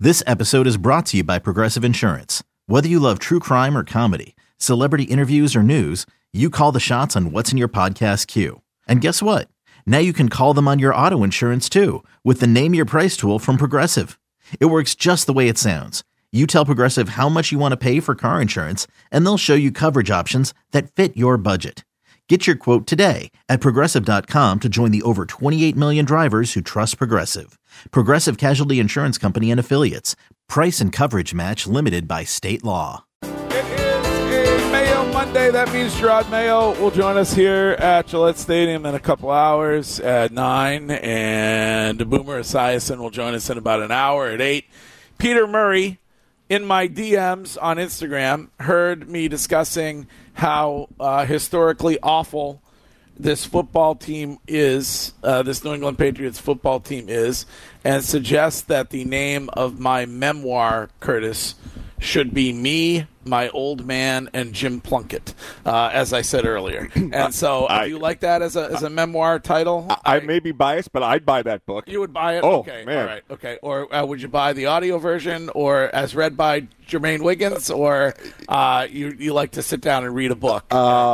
This episode is brought to you by Progressive Insurance. Whether you love true crime or comedy, celebrity interviews or news, you call the shots on what's in your podcast queue. And guess what? Now you can call them on your auto insurance too with the Name Your Price tool from Progressive. It works just the way it sounds. You tell Progressive how much you want to pay for car insurance, and they'll show you coverage options that fit your budget. Get your quote today at Progressive.com to join the over 28 million drivers who trust Progressive. Progressive Casualty Insurance Company and Affiliates. Price and coverage match limited by state law. It is a Mayo Monday. That means Gerard Mayo will join us here at Gillette Stadium in a couple hours at 9, and Boomer Esiason will join us in about an hour at 8. Peter Murray, in my DMs on Instagram, heard me discussing how historically awful this football team is, this New England Patriots football team is, and suggests that the name of my memoir, Curtis, should be Me, My Old Man, and Jim Plunkett, as I said earlier. And so do you like that as a memoir title? I may be biased, but I'd buy that book. You would buy it? Oh, okay, man. all right, okay. Or would you buy the audio version, or as read by Jermaine Wiggins, or you like to sit down and read a book?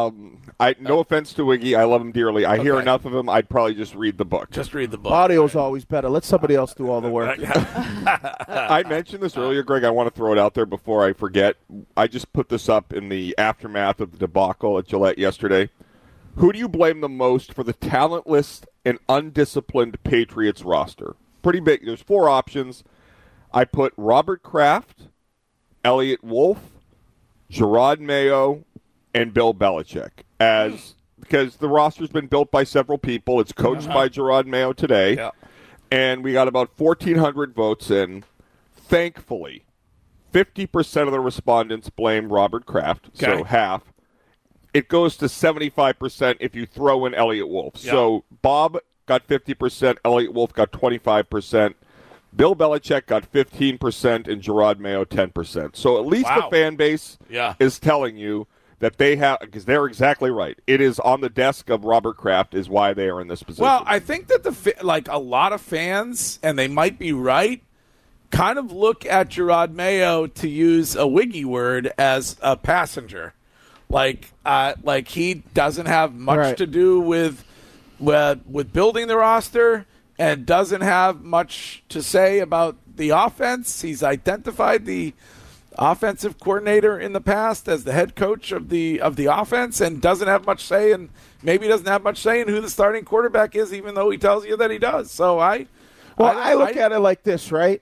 No offense to Wiggy, I love him dearly. I hear enough of him, I'd probably just read the book. Just read the book. Audio's always better. Let somebody else do all the work. I mentioned this earlier, Greg. I want to throw it out there before I forget. I just put this up in the aftermath of the debacle at Gillette yesterday. Who do you blame the most for the talentless and undisciplined Patriots roster? Pretty big. There's 4 options. I put Robert Kraft, Elliott Wolf, Gerard Mayo, and Bill Belichick. Because the roster's been built by several people. It's coached by Gerard Mayo today. And we got about 1,400 votes in. Thankfully, 50% of the respondents blame Robert Kraft, so half. It goes to 75% if you throw in Elliott Wolf. So Bob got 50%, Elliott Wolf got 25%, Bill Belichick got 15%, and Gerard Mayo 10%. So at least the fan base is telling you that they have, because they're exactly right. It is on the desk of Robert Kraft is why they are in this position. Well, I think that a lot of fans, and they might be right, kind of look at Gerard Mayo, to use a Wiggy word, as a passenger. Like he doesn't have much to do with building the roster, and doesn't have much to say about the offense. He's identified the offensive coordinator in the past as the head coach of the offense, and doesn't have much say, and maybe doesn't have much say in who the starting quarterback is, even though he tells you that he does. So I look at it like this, right?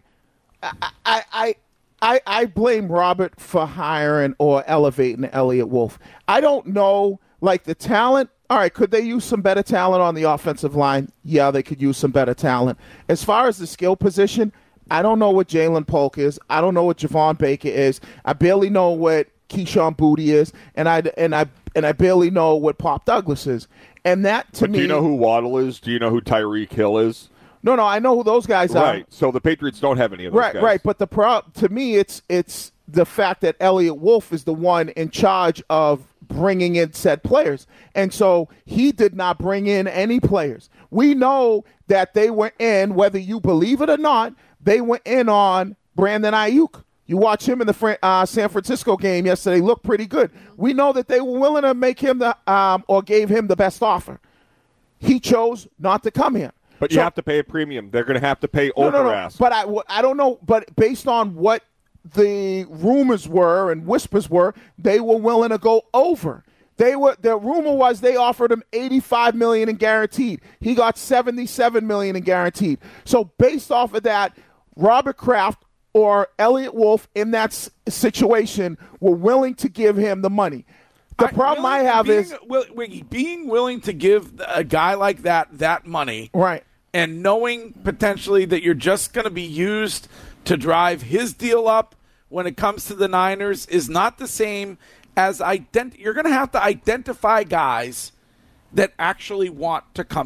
I blame Robert for hiring or elevating Elliott Wolf. I don't know, like, the talent. All right, could they use some better talent on the offensive line? Yeah, they could use some better talent. As far as the skill position, I don't know what Jalen Polk is. I don't know what Javon Baker is. I barely know what Keyshawn Boutte is, and I barely know what Pop Douglas is. And that, to me, do you know who Waddle is? Do you know who Tyreek Hill is? No, I know who those guys are. Right. So the Patriots don't have any of those guys. Right. But to me, it's the fact that Elliott Wolf is the one in charge of bringing in said players. And so he did not bring in any players. We know that they were in, whether you believe it or not, they went in on Brandon Ayuk. You watch him in the San Francisco game yesterday, looked pretty good. We know that they were willing to make him or gave him the best offer. He chose not to come here. But you have to pay a premium. They're going to have to pay over-ask. But I don't know. But based on what the rumors were and whispers were, they were willing to go over. The rumor was they offered him $85 million in guaranteed. He got $77 million in guaranteed. So based off of that, Robert Kraft or Elliott Wolf in that situation were willing to give him the money. The problem I have is being willing to give a guy like that money, right, and knowing potentially that you're just going to be used to drive his deal up when it comes to the Niners is not the same as you're going to have to identify guys that actually want to come here.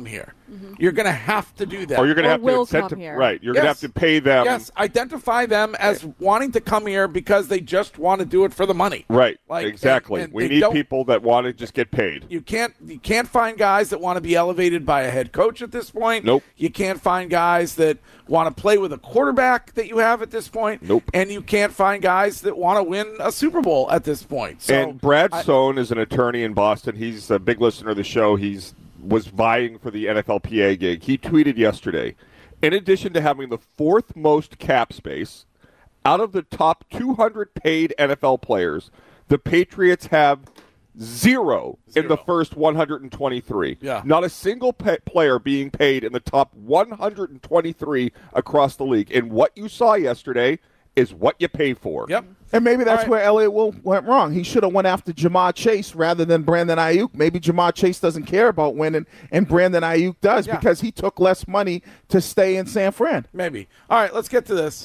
You're going to have to do that. Or you're going to have to will come incentive. here. Right. You're going to have to pay them. Yes, identify them as wanting to come here because they just want to do it for the money. Right. Like, Exactly. and we they need don't- people that want to just get paid. You can't find guys that want to be elevated by a head coach at this point. Nope. You can't find guys that want to play with a quarterback that you have at this point. Nope. And you can't find guys that want to win a Super Bowl at this point. So And Brad Sohn is an attorney in Boston. He's a big listener of the show. Was vying for the NFLPA gig. He tweeted yesterday, in addition to having the fourth most cap space, out of the top 200 paid NFL players, the Patriots have zero in the first 123. Yeah. Not a single player being paid in the top 123 across the league. And what you saw yesterday is what you pay for. Yep. And maybe that's All right. where Elliott Wolf went wrong. He should have went after Jamar Chase rather than Brandon Ayuk. Maybe Jamar Chase doesn't care about winning, and Brandon Ayuk does because he took less money to stay in San Fran. Maybe. All right, let's get to this.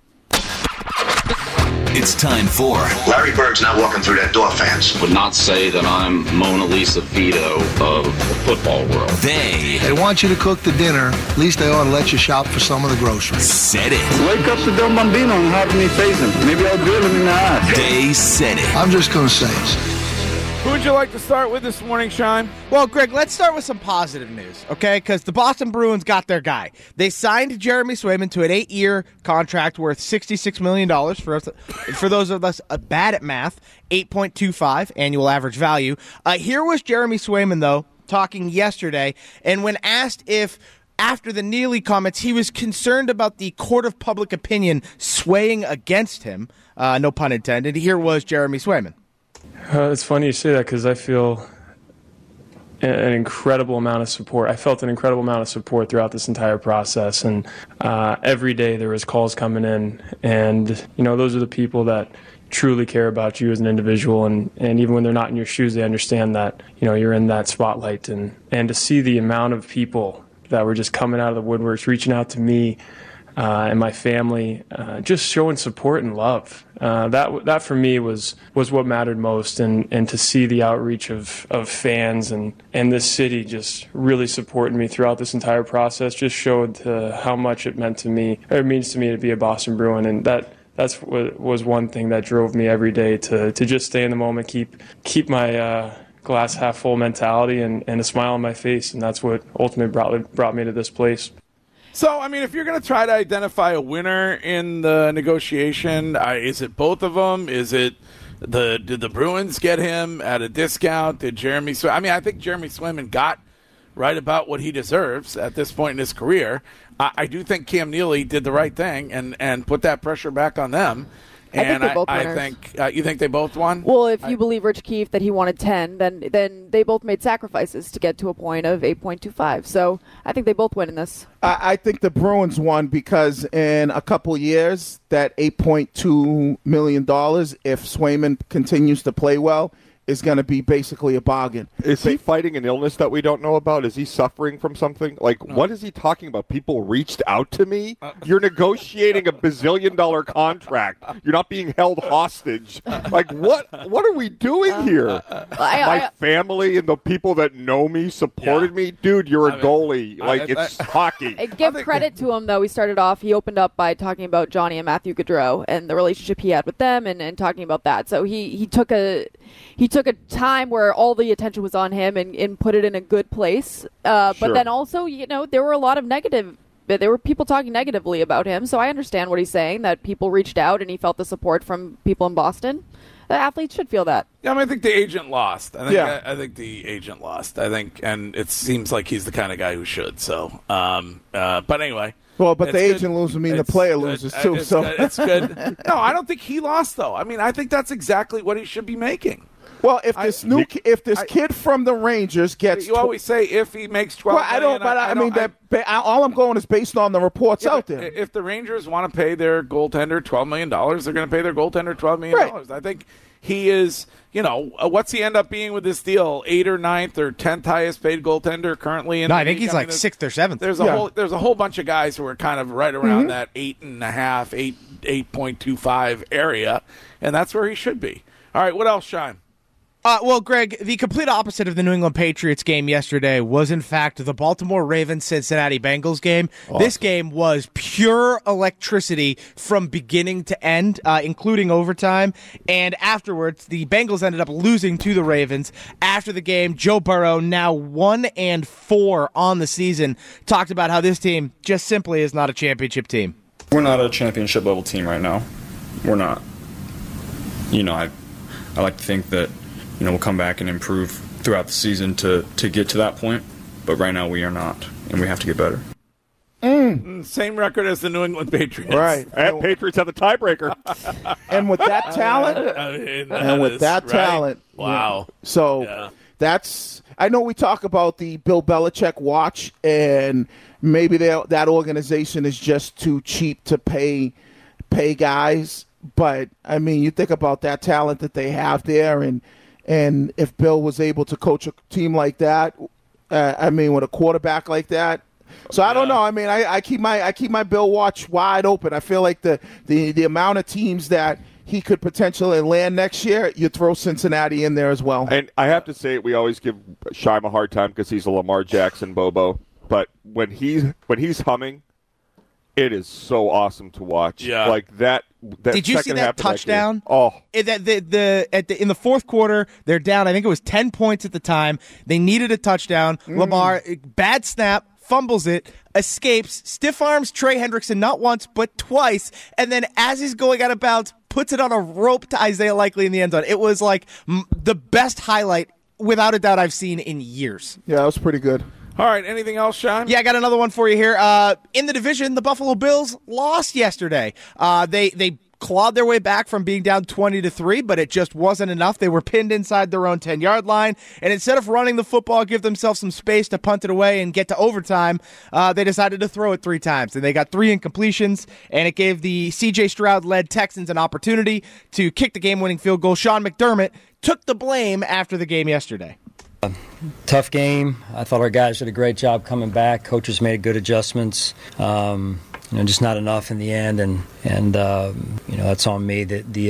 It's time for Larry Bird's not walking through that door, fans. Would not say that I'm Mona Lisa Vito of the football world. They want you to cook the dinner. At least they ought to let you shop for some of the groceries. Said It. Wake up the Del Bambino and have me face him. Maybe I'll drill him in the eyes. They said it. I'm just going to say it. Who would you like to start with this morning, Shime? Well, Greg, let's start with some positive news, okay? Because the Boston Bruins got their guy. They signed Jeremy Swayman to an 8-year contract worth $66 million. For those of us bad at math, 8.25 annual average value. Here was Jeremy Swayman, though, talking yesterday, and when asked if after the Neely comments, he was concerned about the court of public opinion swaying against him, no pun intended, here was Jeremy Swayman. It's funny you say that because I feel an incredible amount of support. I felt an incredible amount of support throughout this entire process, and every day there was calls coming in, and those are the people that truly care about you as an individual, and even when they're not in your shoes, they understand that you're in that spotlight, and to see the amount of people that were just coming out of the woodworks, reaching out to me and my family, just showing support and love. That for me was what mattered most, and to see the outreach of fans and this city just really supporting me throughout this entire process just showed how much it meant to me, or it means to me to be a Boston Bruin, and that's what was one thing that drove me every day to just stay in the moment, keep my glass half full mentality and a smile on my face, and that's what ultimately brought me to this place. So, I mean, if you're going to try to identify a winner in the negotiation, is it both of them? Is it did the Bruins get him at a discount? Did Jeremy Swayman? I mean, I think Jeremy Swayman got right about what he deserves at this point in his career. I do think Cam Neely did the right thing and put that pressure back on them. I think they both winners. I think you think they both won? Well, if you believe Rich Keefe that he wanted 10, then they both made sacrifices to get to a point of 8.25. So I think they both win in this. I think the Bruins won because in a couple years, that $8.2 million, if Swayman continues to play well, is going to be basically a bargain. Is he fighting an illness that we don't know about? Is he suffering from something? What is he talking about? People reached out to me? You're negotiating a bazillion-dollar contract. You're not being held hostage. What are we doing here? My family and the people that know me supported me? Dude, you're a goalie. It's hockey. Give credit to him, though. He opened up by talking about Johnny and Matthew Gaudreau and the relationship he had with them and talking about that. So he took a time where all the attention was on him and put it in a good place. But then also, there were a lot of there were people talking negatively about him. So I understand what he's saying, that people reached out and he felt the support from people in Boston. The athletes should feel that. Yeah, I think the agent lost. I think the agent lost. And it seems like he's the kind of guy who should. So, but anyway. Well, but the agent loses mean the player loses too. It's good. No, I don't think he lost though. I mean, I think that's exactly what he should be making. Well, if this kid from the Rangers gets, you always say if he makes 12. Well, all I'm going is based on the reports out there. If the Rangers want to pay their goaltender $12 million, they're going to pay their goaltender $12 million. Right. I think he is. What's he end up being with this deal? 8th or 9th or 10th highest paid goaltender currently in the league? I think he's 6th or 7th. There's a whole bunch of guys who are kind of right around that 8.5, 8.25 area, and that's where he should be. All right, what else, Shine? Well, Greg, the complete opposite of the New England Patriots game yesterday was, in fact, the Baltimore Ravens-Cincinnati Bengals game. Awesome. This game was pure electricity from beginning to end, including overtime. And afterwards, the Bengals ended up losing to the Ravens. After the game, Joe Burrow, now 1-4 on the season, talked about how this team just simply is not a championship team. We're not a championship-level team right now. We're not. I like to think that we'll come back and improve throughout the season to get to that point. But right now we are not, and we have to get better. Same record as the New England Patriots. Right. And Patriots have the tiebreaker. And with that talent, talent. Wow. So that's – I know we talk about the Bill Belichick watch, and maybe that organization is just too cheap to pay guys. But, I mean, you think about that talent that they have there, and if Bill was able to coach a team like that, with a quarterback like that. So I don't know. I mean, I keep my Bill watch wide open. I feel like the amount of teams that he could potentially land next year, you throw Cincinnati in there as well. And I have to say, we always give Scheim a hard time because he's a Lamar Jackson Bobo. But when he's humming, it is so awesome to watch. Yeah. Like that. Did you see that touchdown? In the fourth quarter, they're down. I think it was 10 points at the time. They needed a touchdown. Lamar, bad snap, fumbles it, escapes, stiff arms Trey Hendrickson not once but twice, and then as he's going out of bounds, puts it on a rope to Isaiah Likely in the end zone. It was like the best highlight, without a doubt, I've seen in years. Yeah, that was pretty good. All right, anything else, Sean? Yeah, I got another one for you here. In the division, the Buffalo Bills lost yesterday. They clawed their way back from being down 20-3, but it just wasn't enough. They were pinned inside their own 10-yard line, and instead of running the football, give themselves some space to punt it away and get to overtime, they decided to throw it 3 times, and they got 3 incompletions, and it gave the C.J. Stroud-led Texans an opportunity to kick the game-winning field goal. Sean McDermott took the blame after the game yesterday. Tough game. I thought our guys did a great job coming back. Coaches made good adjustments. Just not enough in the end, and that's on me. The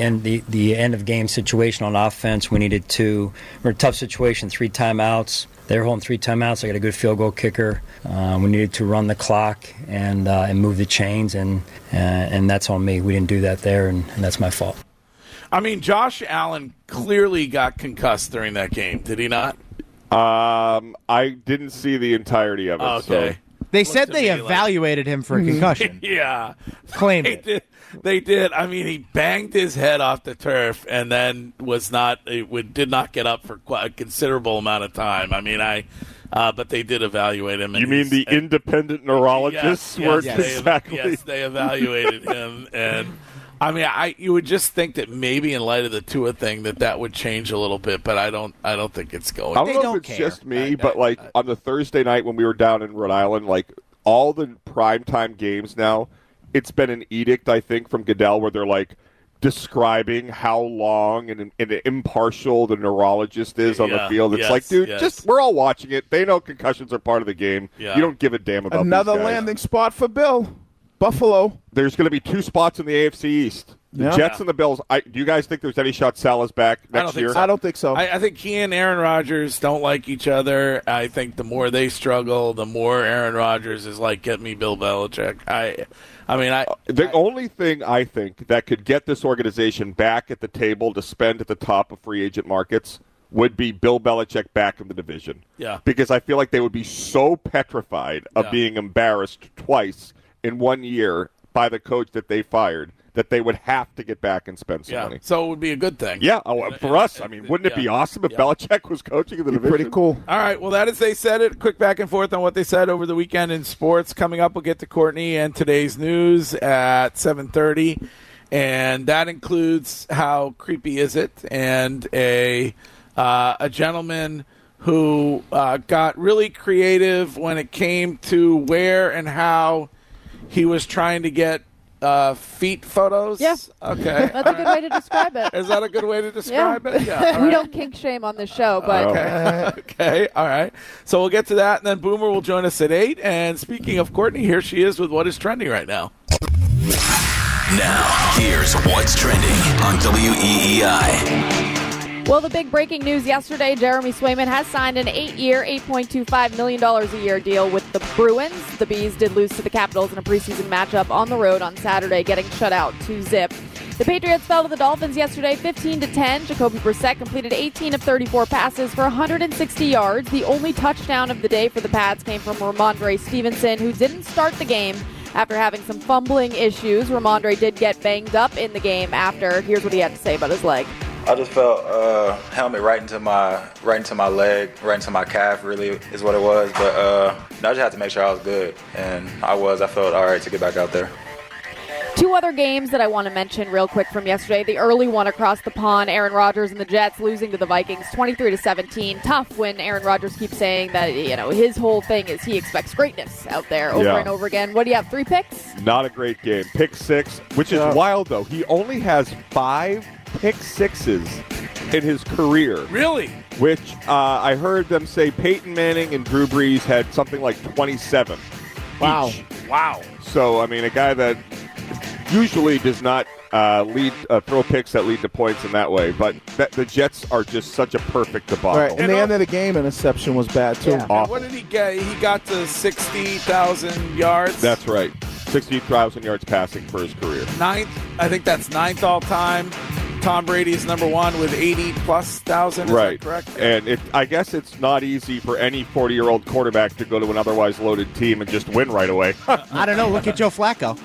end of game situation on offense. We're in a tough situation. 3 timeouts. They were holding 3 timeouts. I got a good field goal kicker. We needed to run the clock and move the chains, and that's on me. We didn't do that there, and that's my fault. I mean, Josh Allen clearly got concussed during that game, did he not? I didn't see the entirety of it. Okay. So. They said they evaluated him for a concussion. Yeah. Claimed it. They did. I mean, he banged his head off the turf and then did not get up for quite a considerable amount of time. I mean, but they did evaluate him. You mean the independent neurologists? Yes, they evaluated him, and I mean, you would just think that maybe in light of the Tua thing that would change a little bit, but I don't think it's going. I don't know if it's just me, but on the Thursday night when we were down in Rhode Island, like all the primetime games now, it's been an edict, I think, from Goodell where they're like describing how long and impartial the neurologist is on the field. It's like, dude, we're all watching it. They know concussions are part of the game. Yeah. You don't give a damn about another these guys. Landing spot for Bill. Buffalo. There's going to be 2 spots in the AFC East. The Jets and the Bills. Do you guys think there's any shot Salah's back next year? I don't think so. I think he and Aaron Rodgers don't like each other. I think the more they struggle, the more Aaron Rodgers is like, get me Bill Belichick. The only thing I think that could get this organization back at the table to spend at the top of free agent markets would be Bill Belichick back in the division. Yeah. Because I feel like they would be so petrified of being embarrassed twice in 1 year by the coach that they fired that they would have to get back and spend some money. So it would be a good thing. Yeah, for us. I mean, wouldn't it be awesome if Belichick was coaching in the division? Pretty cool. All right, well, that is They Said It. Quick back and forth on what they said over the weekend in sports. Coming up, we'll get to Courtney and today's news at 7:30, and that includes how creepy is it, and a gentleman who got really creative when it came to where and how he was trying to get feet photos? Yeah. Okay. That's a good way to describe it. Is that a good way to describe it? Yeah. We don't kink shame on this show, but... Okay. All right. So we'll get to that, and then Boomer will join us at 8. And speaking of Courtney, here she is with what is trending right now. Now, here's what's trending on WEEI. Well, the big breaking news yesterday, Jeremy Swayman has signed an 8-year, $8.25 million a year deal with the Bruins. The Bees did lose to the Capitals in a preseason matchup on the road on Saturday, getting shut out 2-0. The Patriots fell to the Dolphins yesterday 15-10. Jacoby Brissett completed 18 of 34 passes for 160 yards. The only touchdown of the day for the Pats came from Ramondre Stevenson, who didn't start the game after having some fumbling issues. Ramondre did get banged up in the game after. Here's what he had to say about his leg. I just felt helmet right into my leg, right into my calf. Really is what it was. But I just had to make sure I was good, and I felt all right to get back out there. Two other games that I want to mention real quick from yesterday. The early one across the pond, Aaron Rodgers and the Jets losing to the Vikings 23-17. Tough when Aaron Rodgers keeps saying that, his whole thing is he expects greatness out there over and over again. What do you have, 3 picks? Not a great game. Pick 6, which is wild, though. He only has 5 pick 6s in his career. Really? Which I heard them say Peyton Manning and Drew Brees had something like 27 Wow. each. Wow. So, I mean, a guy that usually does not throw picks that lead to points in that way. But the Jets are just such a perfect debacle. Right. And the end of the game, interception was bad, too. Yeah. Awful. What did he get? He got to 60,000 yards. That's right. 60,000 yards passing for his career. 9th. I think that's 9th all time. Tom Brady is number 1 with 80+ thousand. Right. Correct. And I guess it's not easy for any 40-year-old quarterback to go to an otherwise loaded team and just win right away. I don't know. Look at Joe Flacco.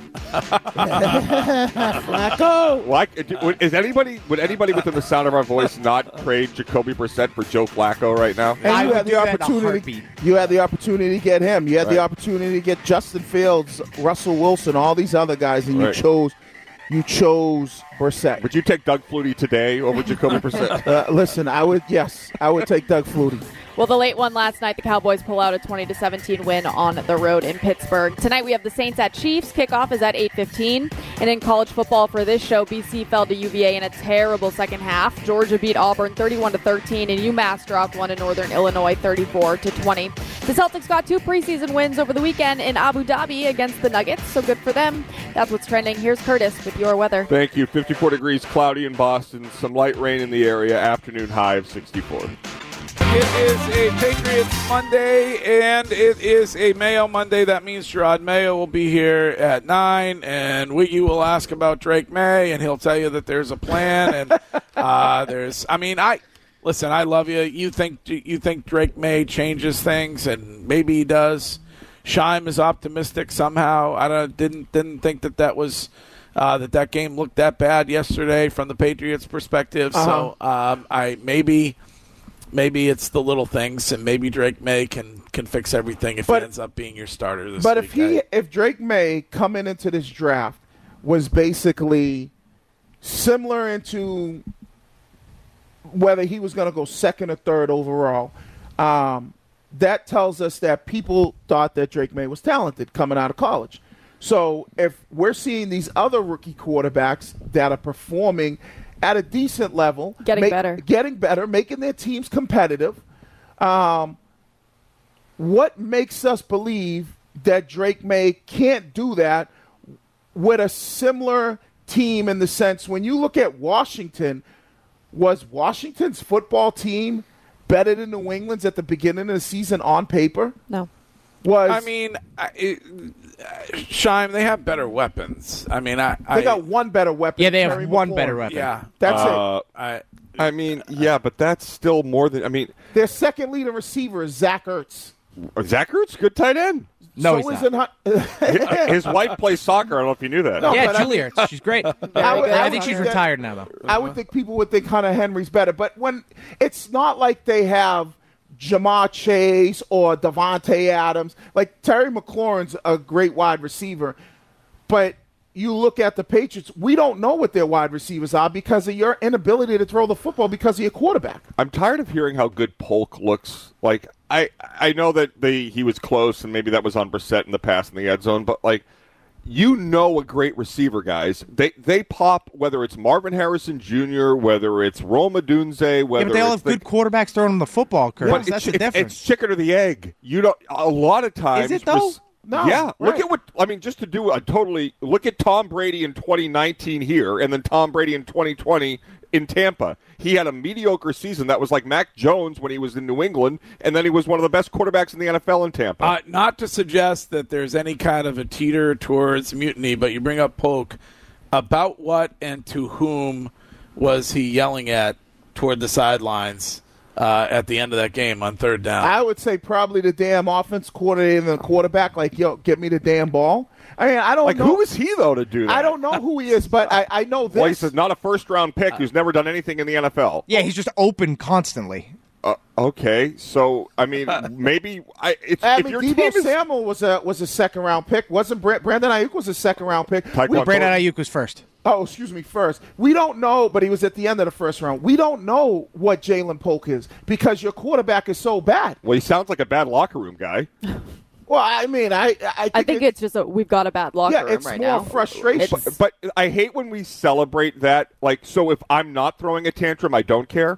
Flacco. Would anybody within the sound of our voice not trade Jacoby Brissett for Joe Flacco right now? And you had the opportunity. You had the opportunity to get him. You had the opportunity to get Justin Fields, Russell Wilson, all these other guys, and you chose Brissett. Would you take Doug Flutie today over Jacoby Brissett? Listen, I would take Doug Flutie. Well, the late one last night, the Cowboys pull out a 20-17 win on the road in Pittsburgh. Tonight we have the Saints at Chiefs. Kickoff is at 8:15. And in college football for this show, BC fell to UVA in a terrible second half. Georgia beat Auburn 31-13, and UMass dropped one to Northern Illinois 34-20. The Celtics got 2 preseason wins over the weekend in Abu Dhabi against the Nuggets, so good for them. That's what's trending. Here's Curtis with your weather. Thank you. 54 degrees, cloudy in Boston, some light rain in the area, afternoon high of 64. It is a Patriots Monday, and it is a Mayo Monday. That means Gerard Mayo will be here at 9, and Wiggy will ask about Drake May, and he'll tell you that there's a plan. And I love you. You think Drake May changes things, and maybe he does. Scheim is optimistic somehow. I didn't think that was that game looked that bad yesterday from the Patriots' perspective. So Maybe it's the little things, and maybe Drake May can fix everything if he ends up being your starter this week. But if Drake May coming into this draft was basically similar into whether he was going to go 2nd or 3rd overall, that tells us that people thought that Drake May was talented coming out of college. So if we're seeing these other rookie quarterbacks that are performing at a decent level, getting better, making their teams competitive. What makes us believe that Drake May can't do that with a similar team in the sense when you look at Washington, was Washington's football team better than New England's at the beginning of the season on paper? No. Scheim, they have better weapons. They got one better weapon. Yeah, they have one better weapon. Yeah, that's it. But that's still more than. Their second leading receiver is Zach Ertz. Zach Ertz, good tight end. No, he's not. His wife plays soccer. I don't know if you knew that. No, Julia Ertz. She's great. I think she's retired now, though. I would think people would think Hunter Henry's better, but when it's not like they have Jamar Chase or Devontae Adams. Like, Terry McLaurin's a great wide receiver, but you look at the Patriots, we don't know what their wide receivers are because of your inability to throw the football because of your quarterback. I'm tired of hearing how good Polk looks. Like, I know that he was close, and maybe that was on Brissett in the past in the end zone, but, like, a great receiver, guys. They pop, whether it's Marvin Harrison Jr., whether it's Rome Odunze, whether but they all have good quarterbacks throwing them the football, Curtis. That's the difference. It's chicken or the egg. A lot of times. Is it, though? No. Yeah, look right. at just to do look at Tom Brady in 2019 here and then Tom Brady in 2020 in Tampa. He had a mediocre season that was like Mac Jones when he was in New England, and then he was one of the best quarterbacks in the NFL in Tampa. Not to suggest that there's any kind of a teeter towards mutiny, but you bring up Polk. About what and to whom was he yelling at toward the sidelines at the end of that game on third down? I would say probably the damn offense coordinator and the quarterback, like, yo, get me the damn ball. I mean, I don't know. Who is he, though, to do that? I don't know who he is, but I know this. Well, he says not a first-round pick who's never done anything in the NFL. Yeah, he's just open constantly. Okay, so, I mean, maybe Deebo Samuel was a second-round pick. Wasn't Brandon Ayuk was a second-round pick? Brandon Ayuk was first. Oh, excuse me, first. We don't know, but he was at the end of the first round. We don't know what Jalen Polk is because your quarterback is so bad. Well, he sounds like a bad locker room guy. Well, I mean, I think it's just we've got a bad locker room right now. Yeah, it's more frustration. But I hate when we celebrate that. Like, so if I'm not throwing a tantrum, I don't care?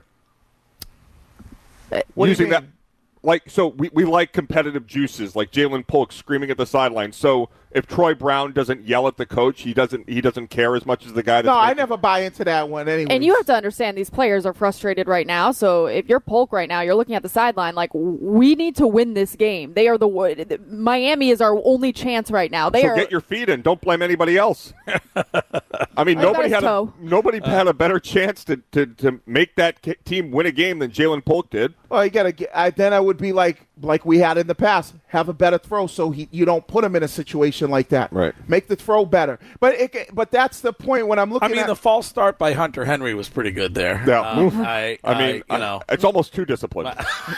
What Using do you mean? that, like, so we like competitive juices, like Jalen Polk screaming at the sideline. So if Troy Brown doesn't yell at the coach, he doesn't care as much as the guy. That's I never buy into that one anyway. And you have to understand these players are frustrated right now. So if you're Polk right now, you're looking at the sideline like we need to win this game. They are Miami is our only chance right now. Get your feet in. Don't blame anybody else. I mean, nobody had a better chance to make that team win a game than Jalen Polk did. Well, you gotta. Then I would be like we had in the past. Have a better throw so you don't put him in a situation like that. Right. Make the throw better. But that's the point when I'm looking. I mean, the false start by Hunter Henry was pretty good there. Yeah. I mean, it's almost too disciplined.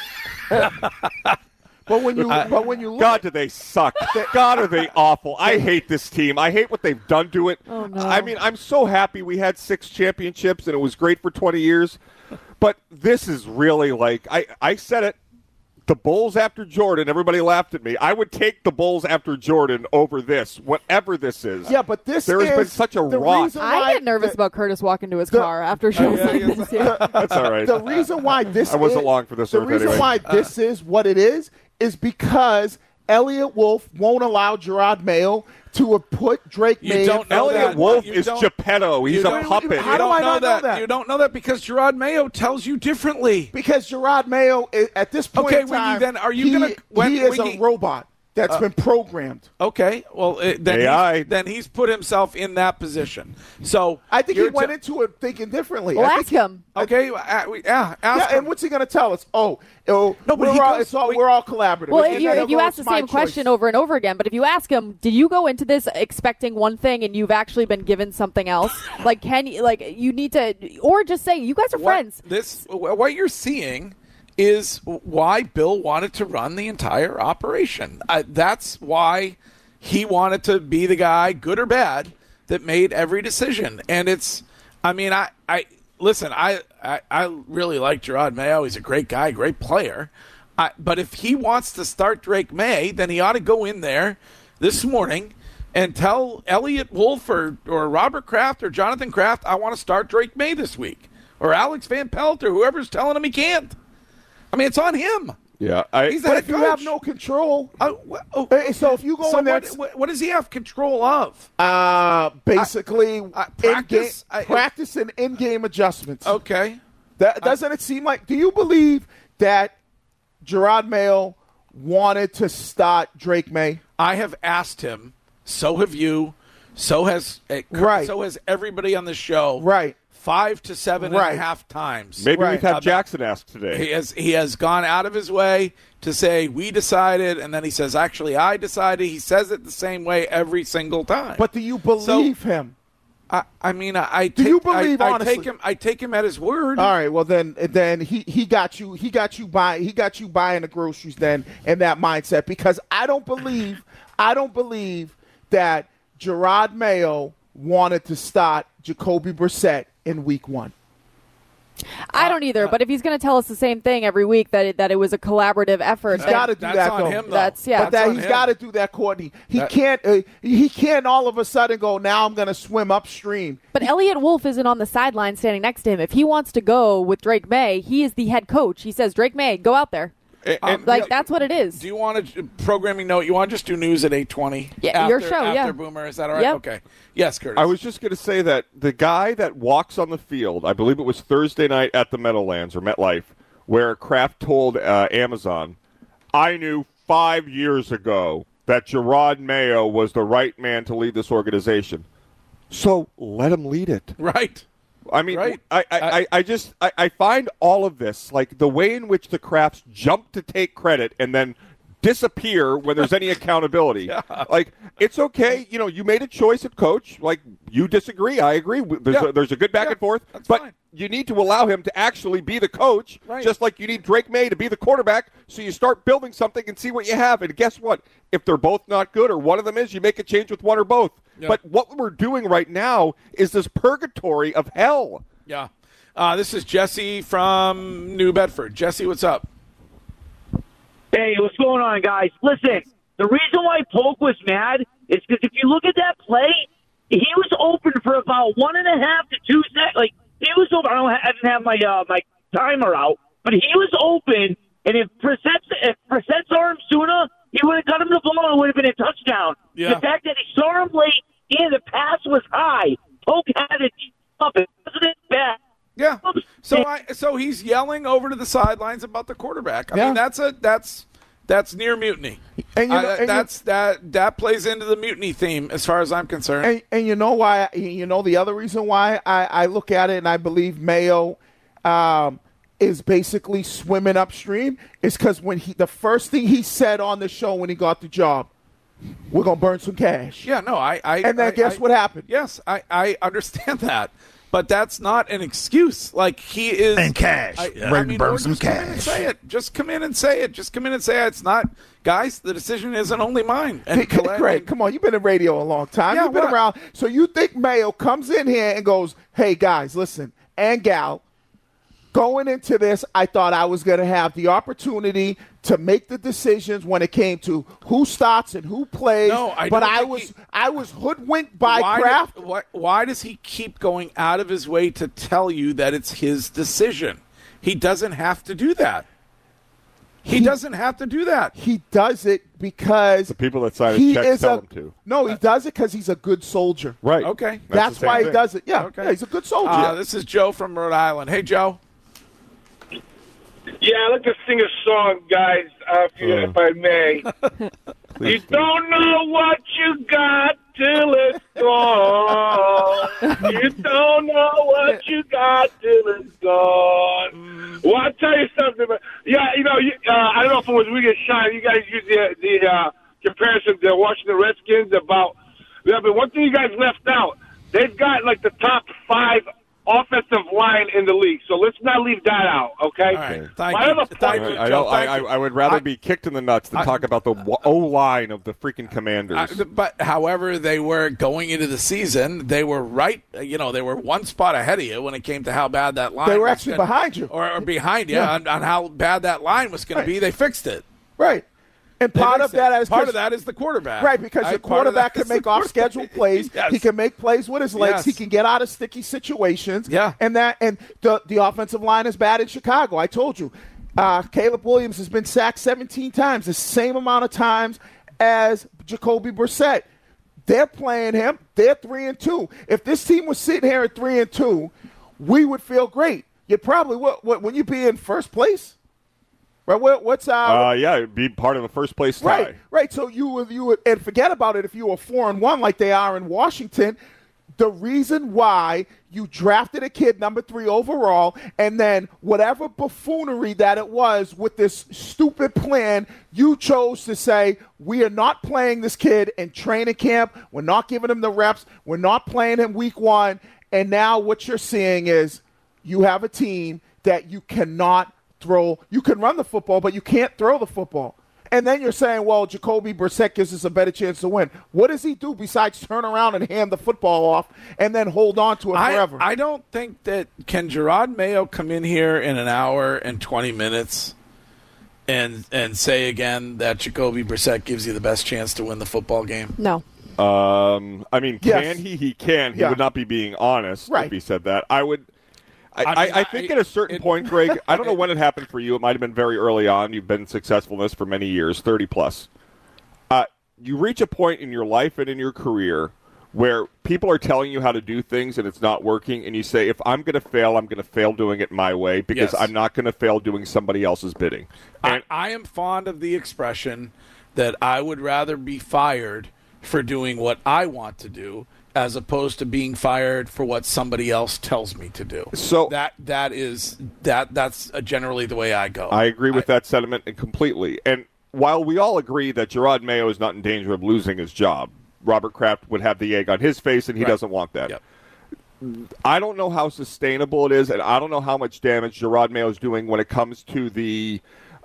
But when you look, God, do they suck? God, are they awful? I hate this team. I hate what they've done to it. Oh, no. I mean, I'm so happy we had 6 championships and it was great for 20 years. But this is really like I said it. The Bulls after Jordan, everybody laughed at me. I would take the Bulls after Jordan over this, whatever this is. Yeah, but there has been such a rot. I get nervous about Curtis walking to his car after shows like this. That's all right. The reason why I wasn't long for this. The reason why this is what it is because Elliot Wolf won't allow Gerard Mayo to have put Drake May. Elliot Wolf is Geppetto. He's a puppet. How do I not know that? You don't know that because Gerard Mayo tells you differently. Because Gerard Mayo, at this point in time, he is a robot that's been programmed. Okay, well, then he's put himself in that position. So I think he went into it thinking differently. Well, ask him. Okay, ask him. And what's he going to tell us? We're all collaborative. Well, if you ask the same question over and over again, but if you ask him, did you go into this expecting one thing and you've actually been given something else? You need to, or just say, you guys are friends. What you're seeing is why Bill wanted to run the entire operation. That's why he wanted to be the guy, good or bad, that made every decision. And I really like Gerard Mayo. He's a great guy, great player. But if he wants to start Drake May, then he ought to go in there this morning and tell Elliot Wolf or Robert Kraft or Jonathan Kraft, I want to start Drake May this week. Or Alex Van Pelt or whoever's telling him he can't. I mean, it's on him. Yeah, he's the head coach. You have no control. So if you go in there, what does he have control of? Basically, practice, practice and in-game adjustments. Okay. Doesn't it seem like? Do you believe that Gerard Mayo wanted to start Drake May? I have asked him. So have you. So has So has everybody on the show. Right. 5 to 7.5 times. Maybe we've had Jackson ask today. He has gone out of his way to say, we decided, and then he says, actually, I decided. He says it the same way every single time. But do you believe him? I take him at his word. All right, well then he got you buying the groceries then in that mindset, because I don't believe that Gerard Mayo wanted to start Jacoby Brissett in week 1. I don't either, but if he's going to tell us the same thing every week that it was a collaborative effort, he's got to do that. On him, he's got to do that, Courtney. He can't all of a sudden go, now I'm going to swim upstream. But Elliot Wolf isn't on the sideline standing next to him. If he wants to go with Drake May, he is the head coach. He says, Drake May, go out there. That's what it is. Do you want a programming note? You want to just do news at 8:20? Yeah, your show, after Boomer. Is that all right? Yep. Okay. Yes, Curtis. I was just going to say that the guy that walks on the field, I believe it was Thursday night at the Meadowlands or MetLife, where Kraft told Amazon, I knew 5 years ago that Gerard Mayo was the right man to lead this organization. So let him lead it. Right. I mean, right. I find all of this, like the way in which the Krafts jump to take credit and then disappear when there's any accountability. Yeah. Like, it's okay. You know, you made a choice at coach. Like, you disagree. I agree. There's a good back and forth. But fine. You need to allow him to actually be the coach, right. just like you need Drake May to be the quarterback. So you start building something and see what you have. And guess what? If they're both not good or one of them is, you make a change with one or both. Yeah. But what we're doing right now is this purgatory of hell. Yeah. This is Jesse from New Bedford. Jesse, what's up? Hey, what's going on, guys? Listen, the reason why Polk was mad is because if you look at that play, he was open for about 1.5 to 2 seconds. Like, he was open. I didn't have my my timer out, but he was open. And if Brissett saw him sooner, he would have got him the ball and it would have been a touchdown. Yeah. The fact that he saw him late and the pass was high, Polk had it up. It wasn't bad. Yeah. So he's yelling over to the sidelines about the quarterback. I mean, that's near mutiny. And that plays into the mutiny theme as far as I'm concerned. And you know why? You know the other reason why I look at it and I believe Mayo is basically swimming upstream is because when the first thing he said on the show when he got the job, we're gonna burn some cash. Yeah, no, and then guess what happened? Yes, I understand that. But that's not an excuse. Like, he is... And cash. Burn some cash. Just come in and say it. Just come in and say it. It's not... Guys, the decision isn't only mine. And Greg, come on. You've been in radio a long time. You've been around. So you think Mayo comes in here and goes, hey, guys, listen, and gal, going into this, I thought I was going to have the opportunity to make the decisions when it came to who starts and who plays. No, I was hoodwinked by Kraft. Why does he keep going out of his way to tell you that it's his decision? He doesn't have to do that. He doesn't have to do that. He does it because the people that sign his check tell him to. No, he does it because he's a good soldier. Right. Okay. That's why he does it. Yeah. Okay. Yeah, he's a good soldier. This is Joe from Rhode Island. Hey, Joe. Yeah, I'd like to sing a song, guys, if I may. You don't know what you got till it's gone. You don't know what you got till it's gone. Well, I'll tell you something. Yeah, I don't know if it was We Get Shine. You guys use the comparison to Washington Redskins about. Yeah, but one thing you guys left out, they've got like the top 5 offensive line in the league. So let's not leave that out, okay? All right. Thank you, Joe. I would rather be kicked in the nuts than talk about the O-line of the freaking Commanders. But however they were going into the season, they were right. They were one spot ahead of you when it came to how bad that line was. They were actually behind you. Or behind you on how bad that line was going to be. They fixed it. Right. And part of that is the quarterback. Right, because the quarterback can make off-schedule plays. Yes. He can make plays with his legs. Yes. He can get out of sticky situations. Yeah. And the offensive line is bad in Chicago. I told you. Caleb Williams has been sacked 17 times, the same amount of times as Jacoby Brissett. They're playing him. They're 3-2. If this team was sitting here at 3-2, we would feel great. You'd probably when you be in first place. Right, what's it'd be part of the first place tie. Right. So you would, and forget about it if you were 4-1 like they are in Washington. The reason why you drafted a kid number 3 overall, and then whatever buffoonery that it was with this stupid plan, you chose to say we are not playing this kid in training camp. We're not giving him the reps. We're not playing him week 1. And now what you're seeing is you have a team that you cannot throw. You can run the football, but you can't throw the football. And then you're saying, well, Jacoby Brissett gives us a better chance to win. What does he do besides turn around and hand the football off and then hold on to it forever? I don't think that – can Gerard Mayo come in here in an hour and 20 minutes and say again that Jacoby Brissett gives you the best chance to win the football game? No. Can he? He can. He would not be being honest if he said that. I think at a certain point, Greg, I don't know when it happened for you. It might have been very early on. You've been successful in this for many years, 30 plus. You reach a point in your life and in your career where people are telling you how to do things and it's not working, and you say, if I'm going to fail, I'm going to fail doing it my way because I'm not going to fail doing somebody else's bidding. And I am fond of the expression that I would rather be fired for doing what I want to do as opposed to being fired for what somebody else tells me to do. So that's generally the way I go. I agree with that sentiment completely. And while we all agree that Jerod Mayo is not in danger of losing his job, Robert Kraft would have the egg on his face, and he doesn't want that. Yep. I don't know how sustainable it is, and I don't know how much damage Jerod Mayo is doing when it comes to the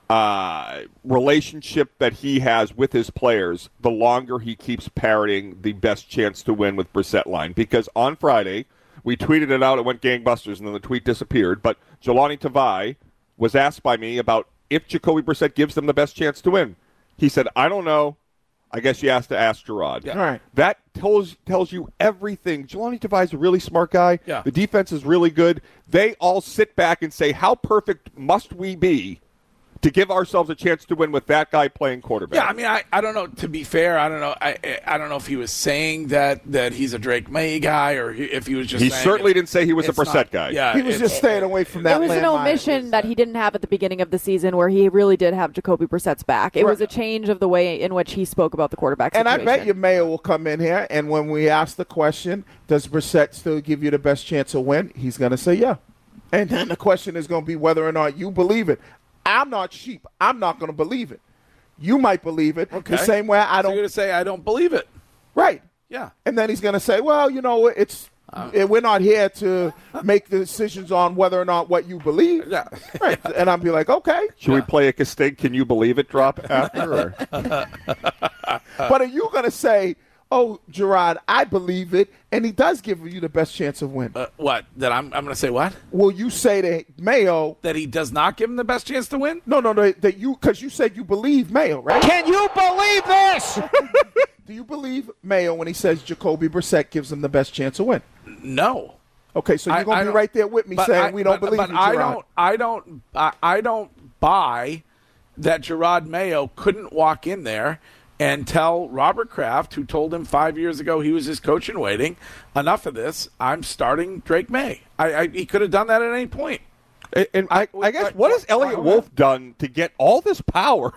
relationship that he has with his players the longer he keeps parroting the best chance to win with Brissett line. Because on Friday, we tweeted it out, it went gangbusters, and then the tweet disappeared. But Jelani Tavai was asked by me about if Jacoby Brissett gives them the best chance to win. He said, I don't know. I guess you have to ask Jerod. Yeah. All right. That tells you everything. Jelani Tavai is a really smart guy. Yeah. The defense is really good. They all sit back and say, how perfect must we be to give ourselves a chance to win with that guy playing quarterback? Yeah, I mean, I don't know. To be fair, I don't know. I don't know if he was saying that he's a Drake May guy or if he was just. He saying certainly didn't say he was a Brissett guy. Yeah, he was just staying away from that. It was an omission that he didn't have at the beginning of the season, where he really did have Jacoby Brissett's back. It was a change of the way in which he spoke about the quarterback situation. And I bet you Mayo will come in here, and when we ask the question, does Brissett still give you the best chance to win? He's going to say yeah. And then the question is going to be whether or not you believe it. I'm not sheep. I'm not going to believe it. You might believe it. Okay. The same way I don't. So you're going to say I don't believe it. Right. Yeah. And then he's going to say, well, you know, we're not here to make the decisions on whether or not what you believe. Yeah. Right. And I'll be like, okay. Should we play a Castig, can you believe it drop after? But are you going to say, oh, Jerod, I believe it, and he does give you the best chance of winning? What? That I'm going to say what? Will you say to Mayo that he does not give him the best chance to win? No, that you, because you said you believe Mayo, right? Can you believe this? Do you believe Mayo when he says Jacoby Brissett gives him the best chance to win? No. Okay, so you're going to be right there with me saying we don't believe you, Jerod. I don't buy that Jerod Mayo couldn't walk in there and tell Robert Kraft, who told him 5 years ago he was his coach in waiting, enough of this, I'm starting Drake May. He could have done that at any point. And I guess, what has Elliott Wolf done to get all this power?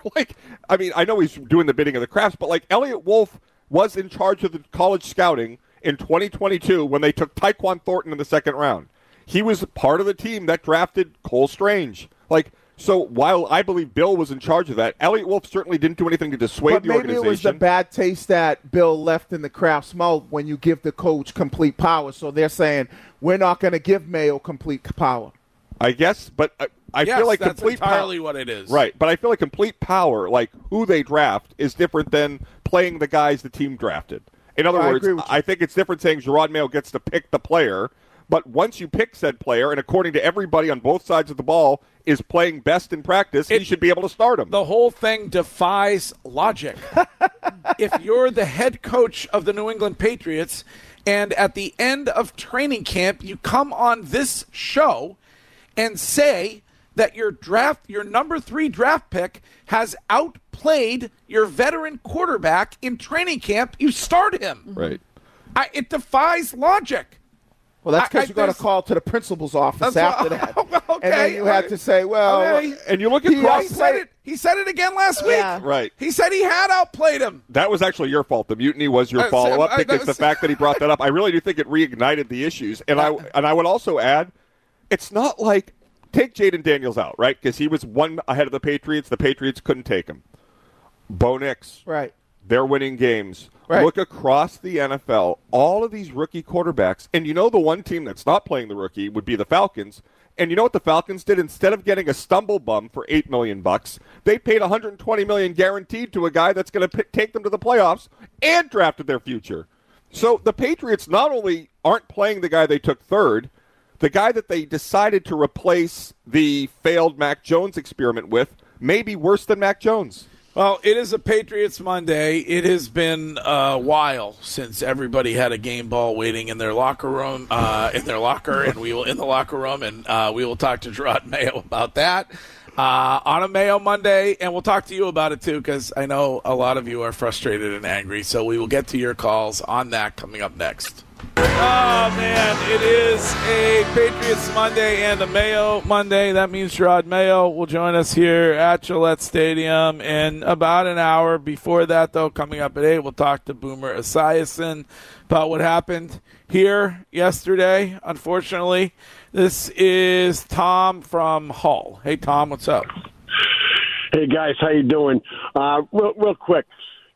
I know he's doing the bidding of the Krafts, but Elliott Wolf was in charge of the college scouting in 2022 when they took Tyquan Thornton in the second round. He was part of the team that drafted Cole Strange. So while I believe Bill was in charge of that, Elliott Wolf certainly didn't do anything to dissuade the organization. Maybe it was the bad taste that Bill left in the Kraft's mouth when you give the coach complete power. So they're saying, we're not going to give Mayo complete power. I guess, but I feel like that's complete entirely what it is. Right, but I feel like complete power, like who they draft, is different than playing the guys the team drafted. In other words, I think it's different saying Jerod Mayo gets to pick the player, but once you pick said player, and according to everybody on both sides of the ball, is playing best in practice, he should be able to start him. The whole thing defies logic. If you're the head coach of the New England Patriots, and at the end of training camp, you come on this show and say that your number 3 draft pick has outplayed your veteran quarterback in training camp, you start him. Right. It defies logic. Well, that's because you got to call to the principal's office after that. Okay, and then you had to say, well, and you look across. He said it again last week. Yeah. Right. He said he had outplayed him. That was actually your fault. The mutiny was your follow-up because the fact that he brought that up, I really do think it reignited the issues. And I would also add, it's not like take Jaden Daniels out, right? Because he was one ahead of the Patriots. The Patriots couldn't take him. Bo Nix. Right. They're winning games. Right. Look across the NFL, all of these rookie quarterbacks. And the one team that's not playing the rookie would be the Falcons. And you know what the Falcons did? Instead of getting a stumble bum for $8 million, they paid $120 million guaranteed to a guy that's going to take them to the playoffs and drafted their future. So the Patriots not only aren't playing the guy they took third, the guy that they decided to replace the failed Mac Jones experiment with may be worse than Mac Jones. Well, it is a Patriots Monday. It has been a while since everybody had a game ball waiting in their locker room, and we will talk to Gerard Mayo about that on a Mayo Monday, and we'll talk to you about it too, because I know a lot of you are frustrated and angry. So we will get to your calls on that coming up next. Oh, man, it is a Patriots Monday and a Mayo Monday. That means Gerard Mayo will join us here at Gillette Stadium in about an hour. Before that, though, coming up at 8, we'll talk to Boomer Esiason about what happened here yesterday, unfortunately. This is Tom from Hull. Hey, Tom, what's up? Hey, guys, how you doing? Real quick,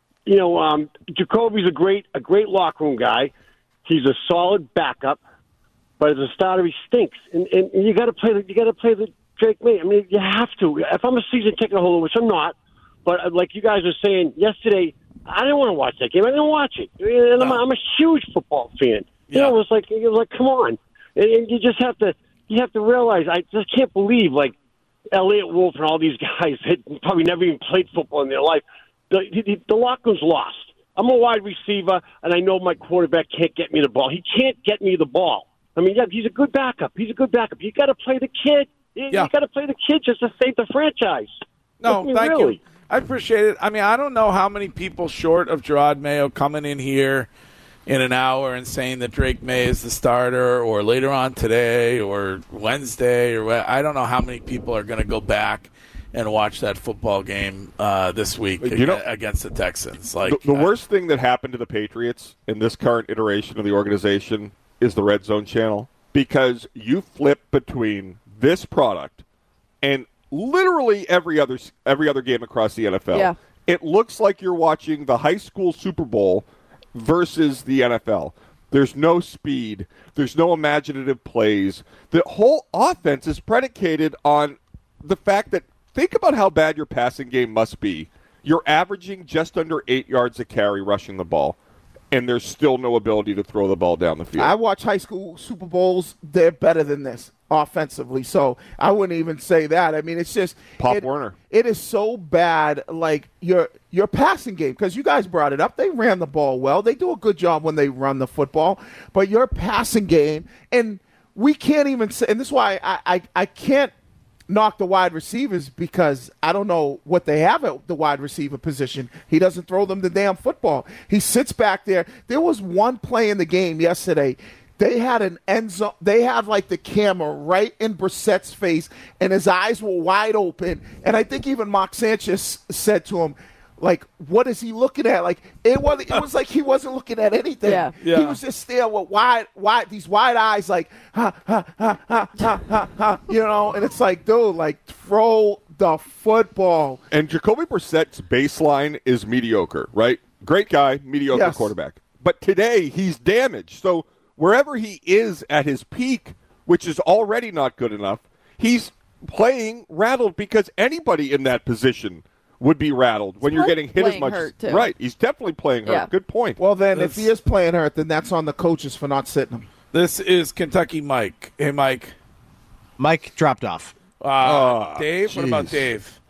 Jacoby's a great locker room guy. He's a solid backup, but as a starter, he stinks. And you got to play the Drake May. I mean, you have to. If I'm a season ticket holder, which I'm not, but like you guys were saying yesterday, I didn't want to watch that game. I didn't watch it. And I'm a huge football fan. Yeah. It was like come on. And you just have to realize, I just can't believe like Elliott Wolf and all these guys that probably never even played football in their life. The locker room's lost. I'm a wide receiver, and I know my quarterback can't get me the ball. He can't get me the ball. I mean, yeah, he's a good backup. You got to play the kid. You got to play the kid just to save the franchise. No, thank you. I appreciate it. I mean, I don't know how many people short of Gerard Mayo coming in here in an hour and saying that Drake May is the starter, or later on today or Wednesday, or I don't know how many people are going to go back and watch that football game this week against the Texans. Like the worst thing that happened to the Patriots in this current iteration of the organization is the Red Zone channel, because you flip between this product and literally every other game across the NFL. Yeah. It looks like you're watching the high school Super Bowl versus the NFL. There's no speed. There's no imaginative plays. The whole offense is predicated on the fact that, think about how bad your passing game must be. You're averaging just under 8 yards a carry rushing the ball, and there's still no ability to throw the ball down the field. I watch high school Super Bowls. They're better than this offensively, so I wouldn't even say that. I mean, it's just Pop Warner. It is so bad, like your passing game, because you guys brought it up. They ran the ball well. They do a good job when they run the football, but your passing game, and we can't even say, and this is why I can't knock the wide receivers, because I don't know what they have at the wide receiver position. He doesn't throw them the damn football. He sits back there. There was one play in the game yesterday. They had an end zone. They had like the camera right in Brissett's face, and his eyes were wide open. And I think even Mark Sanchez said to him, like, what is he looking at? Like, it was like he wasn't looking at anything. Yeah. He was just staring with these wide eyes, like, ha, ha, ha, ha, ha, ha, ha, and it's like, dude, like, throw the football. And Jacoby Brissett's baseline is mediocre, right? Great guy, mediocre quarterback. But today, he's damaged. So wherever he is at his peak, which is already not good enough, he's playing rattled, because anybody in that position would be rattled when you're getting hit as much. Right, he's definitely playing hurt. Yeah. Good point. Well, then, if he is playing hurt, then that's on the coaches for not sitting him. This is Kentucky Mike. Hey, Mike. Mike dropped off. Dave? What about Dave?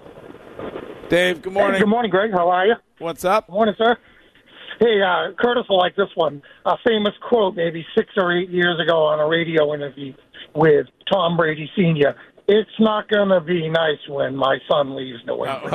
Dave, good morning. Hey, good morning, Greg. How are you? What's up? Good morning, sir. Hey, Curtis will like this one. A famous quote maybe 6 or 8 years ago on a radio interview with Tom Brady Sr. It's not going to be nice when my son leaves New England.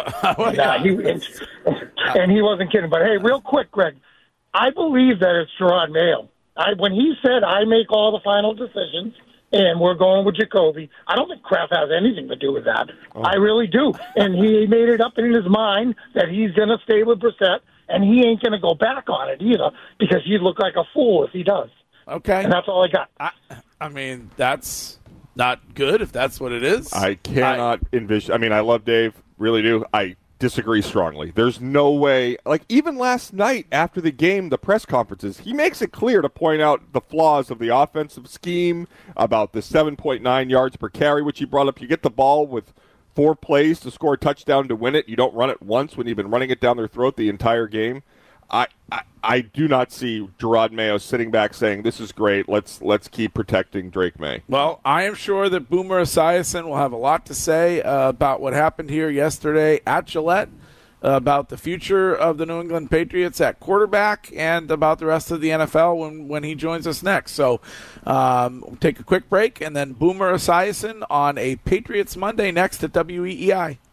And he wasn't kidding. But, hey, real quick, Greg, I believe that it's Gerard Mayo. When he said, I make all the final decisions and we're going with Jacoby, I don't think Kraft has anything to do with that. I really do. And he made it up in his mind that he's going to stay with Brissett, and he ain't going to go back on it either, because he'd look like a fool if he does. Okay. And that's all I got. I mean, that's not good if that's what it is. I cannot envision. I mean, I love Dave, really do. I disagree strongly. There's no way. Like, even last night after the game, the press conferences, he makes it clear to point out the flaws of the offensive scheme, about the 7.9 yards per carry, which he brought up. You get the ball with 4 plays to score a touchdown to win it. You don't run it once when you've been running it down their throat the entire game. I do not see Gerard Mayo sitting back saying, this is great, let's keep protecting Drake May. Well, I am sure that Boomer Esiason will have a lot to say about what happened here yesterday at Gillette. about the future of the New England Patriots at quarterback and about the rest of the NFL when he joins us next. So we'll take a quick break, and then Boomer Esiason on a Patriots Monday next at WEEI.